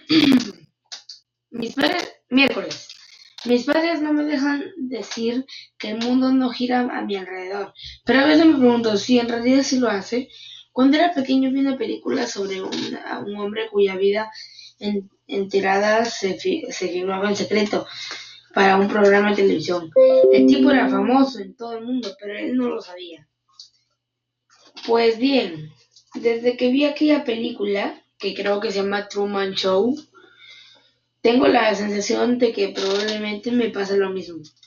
Miércoles. Mis padres no me dejan decir que el mundo no gira a mi alrededor, pero a veces me pregunto si en realidad sí lo hace. Cuando era pequeño vi una película sobre un hombre cuya vida enterada se filmaba en secreto para un programa de televisión. El tipo era famoso en todo el mundo, pero él no lo sabía. Pues bien, desde que vi aquella película, que creo que se llama Truman Show, tengo la sensación de que probablemente me pase lo mismo.